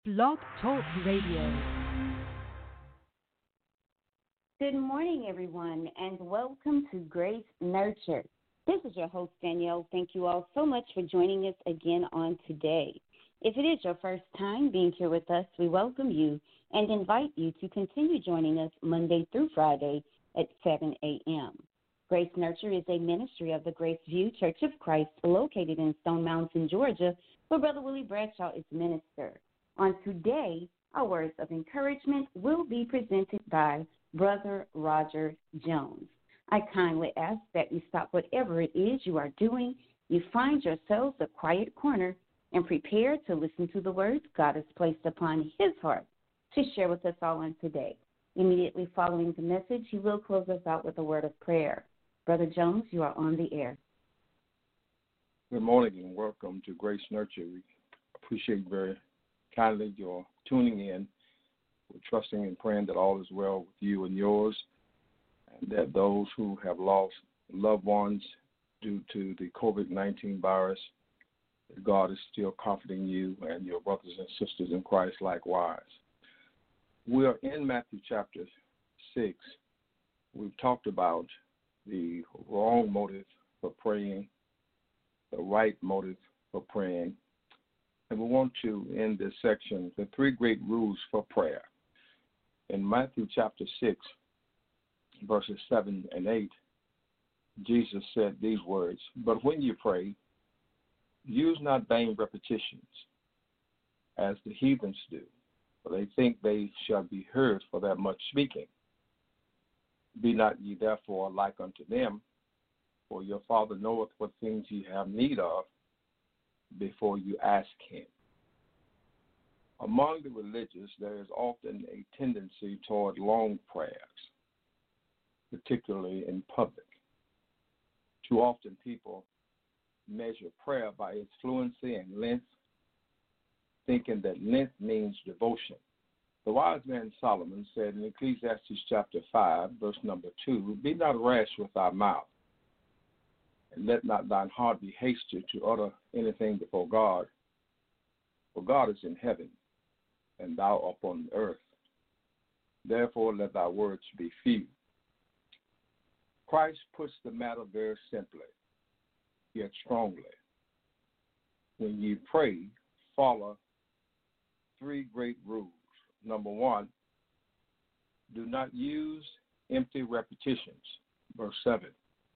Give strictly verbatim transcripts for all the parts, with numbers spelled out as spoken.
Blog Talk Radio. Good morning, everyone, and welcome to Grace Nurture. This is your host, Danielle. Thank you all so much for joining us again on today. If it is your first time being here with us, we welcome you and invite you to continue joining us Monday through Friday at seven a.m. Grace Nurture is a ministry of the Grace View Church of Christ located in Stone Mountain, Georgia, where Brother Willie Bradshaw is minister. On today, our words of encouragement will be presented by Brother Roger Jones. I kindly ask that you stop whatever it is you are doing, you find yourselves a quiet corner, and prepare to listen to the words God has placed upon his heart to share with us all on today. Immediately following the message, he will close us out with a word of prayer. Brother Jones, you are on the air. Good morning and welcome to Grace Nurture. We appreciate very kindly your tuning in. We're trusting and praying that all is well with you and yours, and that those who have lost loved ones due to the covid nineteen virus, that God is still comforting you and your brothers and sisters in Christ likewise. We are in Matthew chapter six. We've talked about the wrong motive for praying, the right motive for praying. And we want to, in this section, the three great rules for prayer. In Matthew chapter six, verses seven and eight, Jesus said these words, "But when you pray, use not vain repetitions, as the heathens do, for they think they shall be heard for that much speaking. Be not ye therefore like unto them, for your Father knoweth what things ye have need of, before you ask him." Among the religious, there is often a tendency toward long prayers, particularly in public. Too often people measure prayer by its fluency and length, thinking that length means devotion. The wise man Solomon said in Ecclesiastes chapter five, verse number two, "Be not rash with thy mouth, and let not thine heart be hasty to utter anything before God. For God is in heaven, and thou upon earth. Therefore let thy words be few." Christ puts the matter very simply, yet strongly. When you pray, follow three great rules. Number one, do not use empty repetitions, verse seven.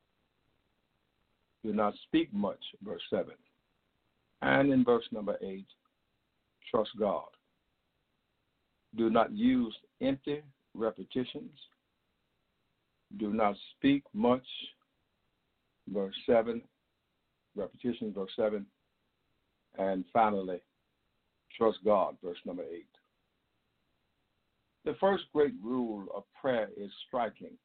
Do not speak much, verse seven. And in verse number eight, trust God. Do not use empty repetitions. Do not speak much, verse seven. Repetition, verse seven. And finally, trust God, verse number eight. The first great rule of prayer is striking.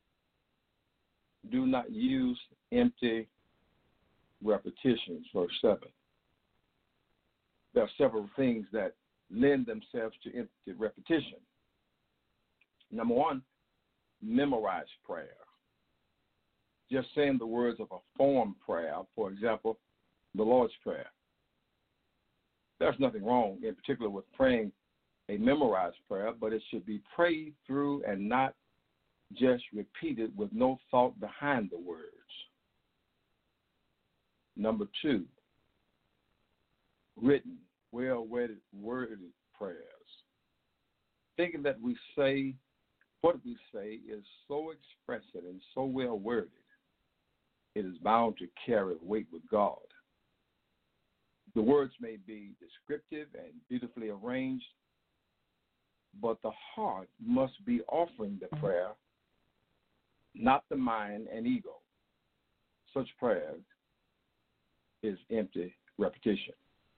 Do not use empty repetitions, verse seven. There are several things that lend themselves to empty repetition. Number one, memorize prayer. Just saying the words of a form prayer, for example, the Lord's Prayer. There's nothing wrong in particular with praying a memorized prayer, but it should be prayed through and not just repeated with no thought behind the words. Number two, written, well-worded worded prayers. Thinking that we say, what we say is so expressive and so well-worded, it is bound to carry weight with God. The words may be descriptive and beautifully arranged, but the heart must be offering the prayer, not the mind and ego. Such prayer is empty repetition.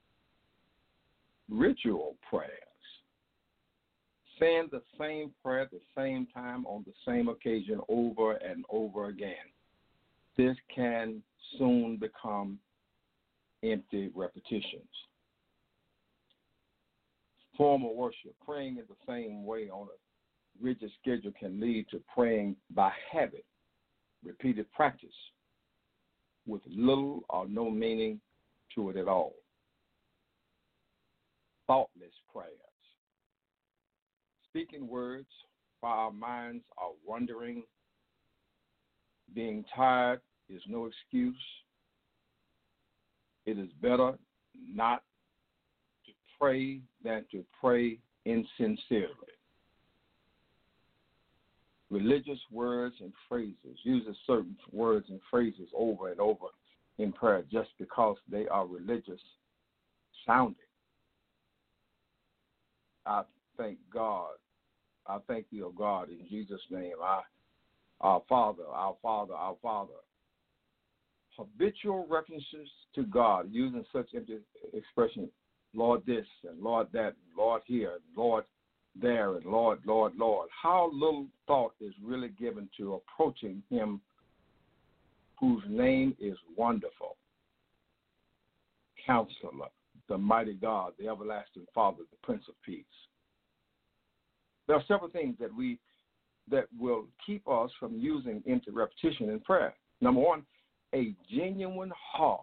Ritual prayers. Saying the same prayer at the same time on the same occasion over and over again. This can soon become empty repetitions. Formal worship. Praying in the same way on a rigid schedule can lead to praying by habit, repeated practice, with little or no meaning to it at all. thoughtless prayers. Speaking words while our minds are wandering. Being tired is no excuse. It is better not to pray than to pray insincerely. Religious words and phrases, uses certain words and phrases over and over in prayer just because they are religious sounding. I thank God. I thank you, O God, in Jesus' name. I, our Father, our Father, our Father. Habitual references to God using such empty expression, Lord this and Lord that, and Lord here, and Lord there, and Lord, Lord, Lord. How little thought is really given to approaching him whose name is Wonderful, Counselor, the Mighty God, the Everlasting Father, the Prince of Peace. There are several things that we that will keep us from using empty repetition in prayer. Number one, a genuine heart.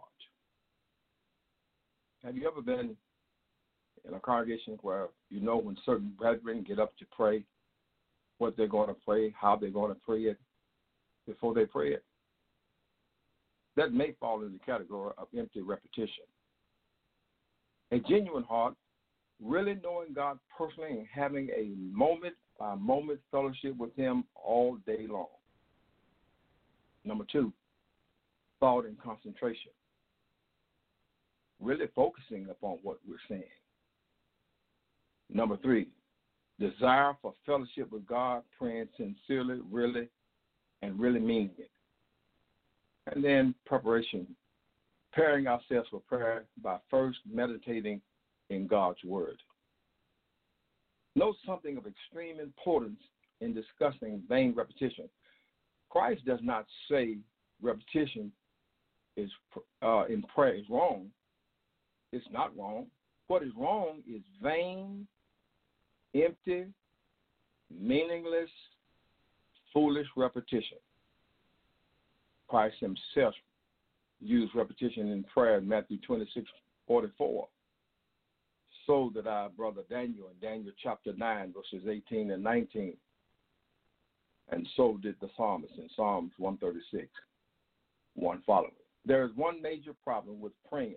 Have you ever been in a congregation where you know when certain brethren get up to pray, what they're going to pray, how they're going to pray it, before they pray it? That may fall in the category of empty repetition. A genuine heart, really knowing God personally and having a moment-by-moment fellowship with him all day long. Number two, thought and concentration. Really focusing upon what we're saying. Number three, desire for fellowship with God, praying sincerely, really, and really meaning it. And then preparation, preparing ourselves for prayer by first meditating in God's Word. Note something of extreme importance in discussing vain repetition. Christ does not say repetition is uh, in prayer is wrong. It's not wrong. What is wrong is vain, empty, meaningless, foolish repetition. Christ himself used repetition in prayer in Matthew twenty-six forty-four. So did our brother Daniel in Daniel chapter nine, verses eighteen and nineteen. And so did the psalmist in Psalms one thirty-six, one following. There is one major problem with praying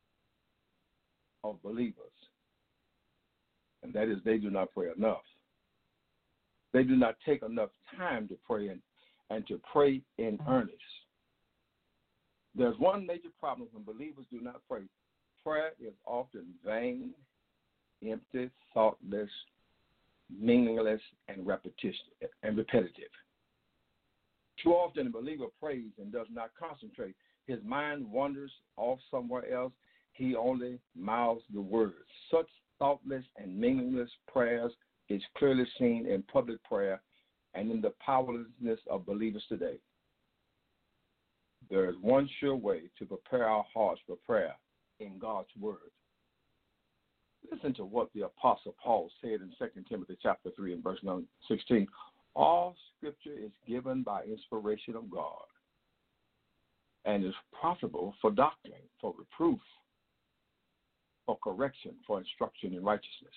of believers, and that is they do not pray enough. They do not take enough time to pray and, and to pray in earnest. There's one major problem when believers do not pray. Prayer is often vain, empty, thoughtless, meaningless, and repetition and repetitive. Too often a believer prays and does not concentrate. His mind wanders off somewhere else. He only mouths the words. Such thoughtless and meaningless prayers is clearly seen in public prayer and in the powerlessness of believers today. There is one sure way to prepare our hearts for prayer in God's Word. Listen to what the Apostle Paul said in Second Timothy chapter three and verse number sixteen. All Scripture is given by inspiration of God and is profitable for doctrine, for reproof, for correction, for instruction in righteousness.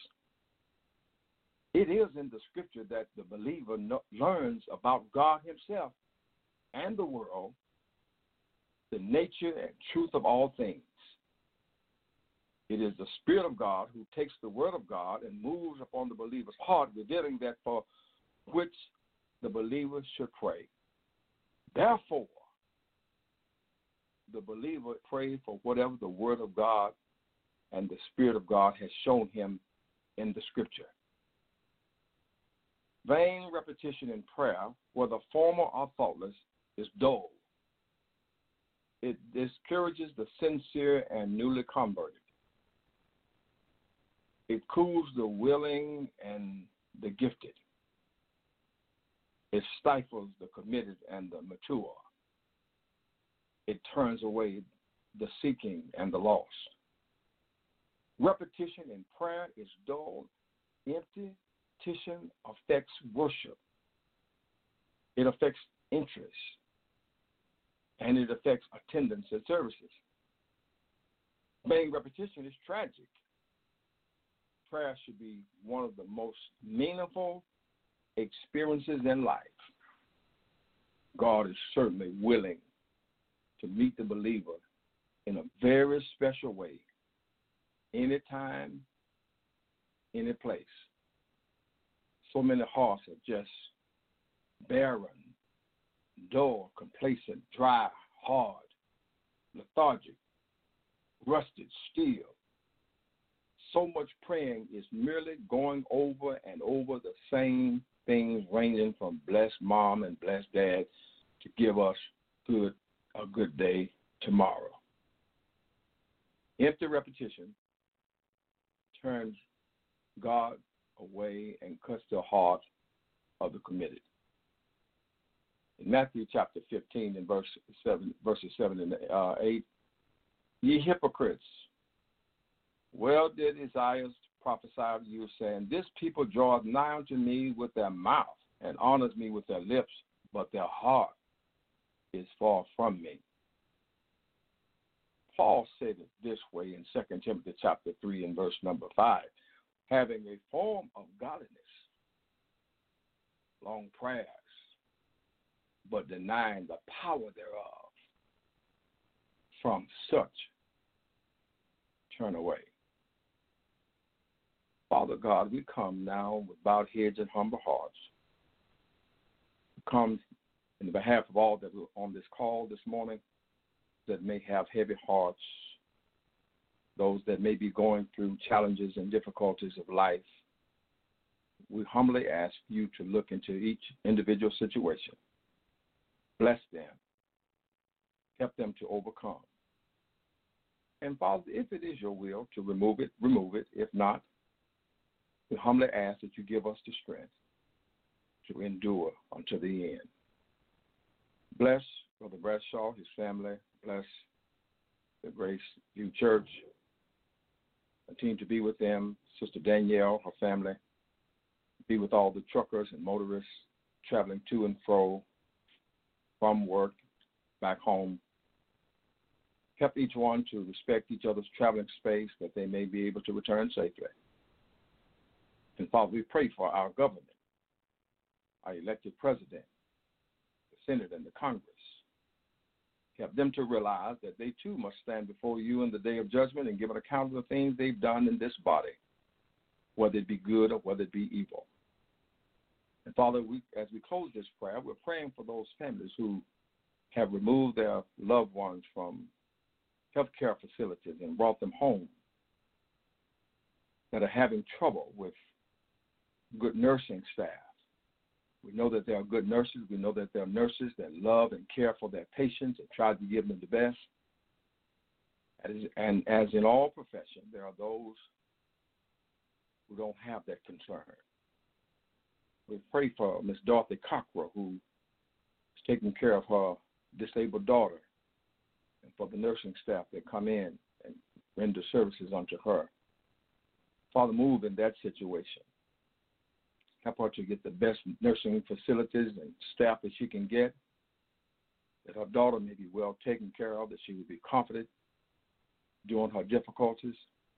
It is in the Scripture that the believer no- learns about God himself and the world, the nature and truth of all things. It is the Spirit of God who takes the Word of God and moves upon the believer's heart, revealing that for which the believer should pray. Therefore, the believer prays for whatever the Word of God and the Spirit of God has shown him in the Scripture. Vain repetition in prayer, whether formal or thoughtless, is dull. It discourages the sincere and newly converted. It cools the willing and the gifted. It stifles the committed and the mature. It turns away the seeking and the lost. Repetition in prayer is dull, empty. Repetition affects worship. It affects interest. And it affects attendance at services. Vain repetition is tragic. prayer should be one of the most meaningful experiences in life. God is certainly willing to meet the believer in a very special way, anytime, any place. So many hearts are just barren, dull, complacent, dry, hard, lethargic, rusted, still. So much praying is merely going over and over the same things, ranging from bless mom and bless dad to give us good a good day tomorrow. Empty repetition turns God away and cuts the heart of the committed. In Matthew chapter fifteen and verse seven, verses seven and uh, eight, ye hypocrites, well did Isaiah prophesy to you, saying, this people draweth nigh unto me with their mouth and honors me with their lips, but their heart is far from me. Paul said it this way in Second Timothy chapter three and verse number five, having a form of godliness, long prayers, but denying the power thereof. From such, turn away. Father God, we come now with bowed heads and humble hearts. We come in the behalf of all that are on this call this morning that may have heavy hearts, those that may be going through challenges and difficulties of life. We humbly ask you to look into each individual situation. Bless them. Help them to overcome. And Father, if it is your will to remove it, remove it. If not, we humbly ask that you give us the strength to endure unto the end. Bless Brother Bradshaw, his family. Bless the Grace View Church. Continue to be with them. Sister Danielle, her family. Be with all the truckers and motorists traveling to and fro from work back home. Help each one to respect each other's traveling space that they may be able to return safely. And Father, we pray for our government, our elected president, the Senate, and the Congress. Help them to realize that they too must stand before you in the day of judgment and give an account of the things they've done in this body, whether it be good or whether it be evil. And Father, we, as we close this prayer, we're praying for those families who have removed their loved ones from healthcare facilities and brought them home, that are having trouble with good nursing staff. We know that there are good nurses. We know that there are nurses that love and care for their patients and try to give them the best. As, and as in all professions, there are those who don't have that concern. We pray for Miss Dorothy Cockrell, who is taking care of her disabled daughter, and for the nursing staff that come in and render services unto her. Father, move in that situation. Help her to get the best nursing facilities and staff that she can get, that her daughter may be well taken care of, that she will be confident during her difficulties.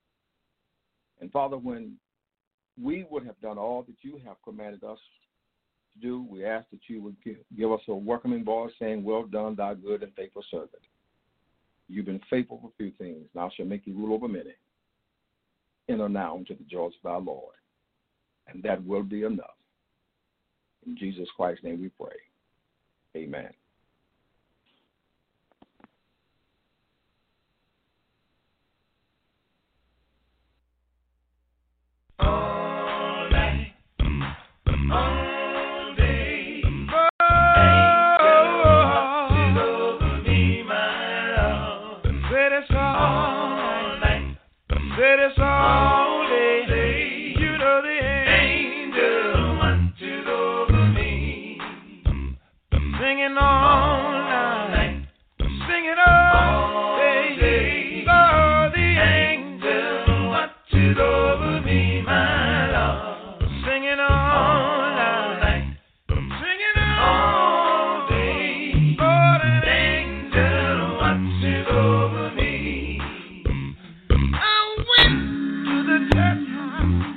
And Father, when we would have done all that you have commanded us to do, we ask that you would give, give us a welcoming voice saying, well done, thy good and faithful servant. You've been faithful for few things. Now shall make you rule over many. Enter now into the joys of our Lord. And that will be enough. In Jesus Christ's name we pray. Amen. All night, all day, angels over me, my Lord. Say this all night, say this all day. You know the angel watches over me, singing all night, singing all day. Lord, the angel watches over me, my Lord, singing all night, singing all day. Lord, an angel watches over me. I went to the church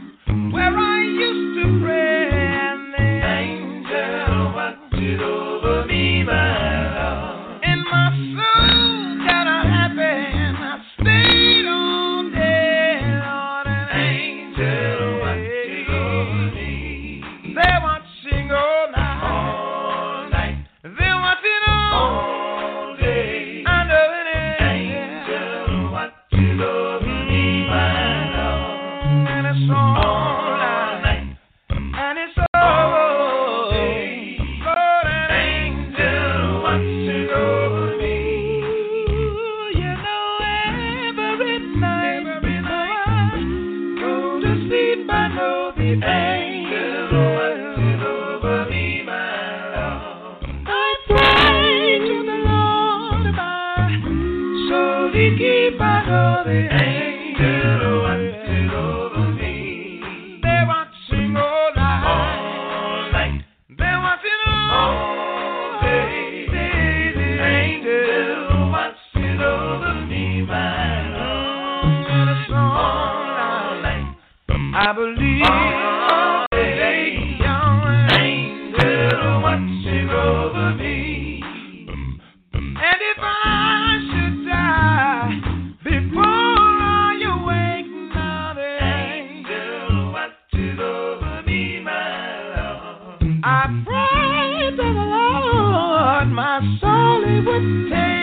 know the angel watches over me, my Lord. I pray to the Lord, my soul he keep. I know the angel watches over me. They're watching all night. All night. They're watching all day. The angel watches over me, my Lord. And it's all night. I believe all day young angel watching over me. And if I should die before I awake, now the angel watches over me, my Lord. I pray to the Lord, my soul he would take.